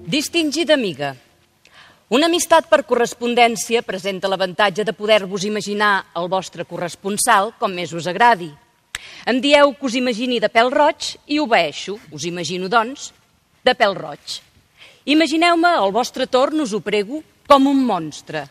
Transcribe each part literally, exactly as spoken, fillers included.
Distingida amiga, una amistat per correspondència presenta l'avantatge de poder-vos imaginar el vostre corresponsal com més us agradi. Em dieu que us imagini de pèl roig i obeeixo. Us imagino, doncs, de pèl roig. Imagineu-me al vostre torn, us ho prego, com un monstre.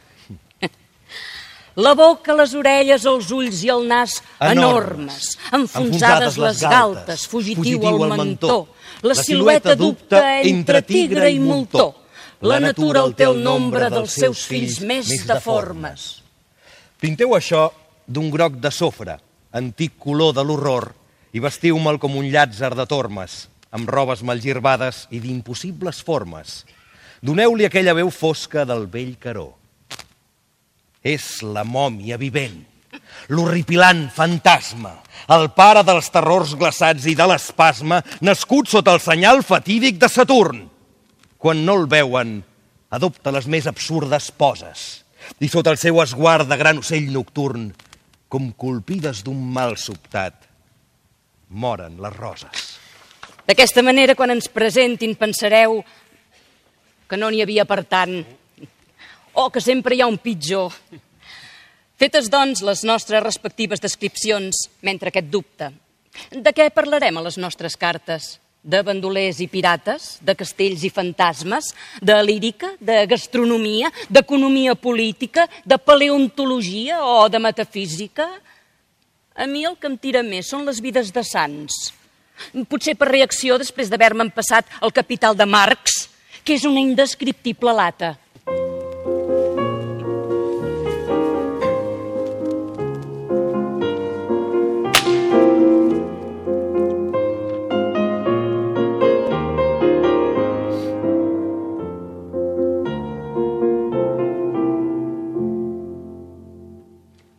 La boca, les orelles, els ulls i el nas enormes, enfonsades les galtes, fugitiu al mentó, la silueta dubta entre tigre i moltó. La natura el té el nombre dels seus fills més deformes. Pinteu això d'un groc de sofre, antic color de l'horror, i vestiu-me'l com un llàtzer de tormes, amb robes malgirbades i d'impossibles formes. Doneu-li aquella veu fosca del vell Caró. És la mòmia vivent, l'horripilant fantasma, el pare dels terrors glaçats i de l'espasme, nascut sota el senyal fatídic de Saturn. Quan no el veuen, adopta les més absurdes poses i sota el seu esguard de gran ocell nocturn, com colpides d'un mal sobtat, moren les roses. D'aquesta manera, quan ens presentin, pensareu que no n'hi havia per tant, o que sempre hi ha un pitjor. Fetes, doncs, les nostres respectives descripcions, mentre aquest dubte, de què parlarem a les nostres cartes? De bandolers i pirates, de castells i fantasmes, de lírica, de gastronomia, d'economia política, de paleontologia o de metafísica? A mi el que em tira més són les vides de sants. Potser per reacció després d'haver-me empassat el Capital de Marx, que és una indescriptible lata.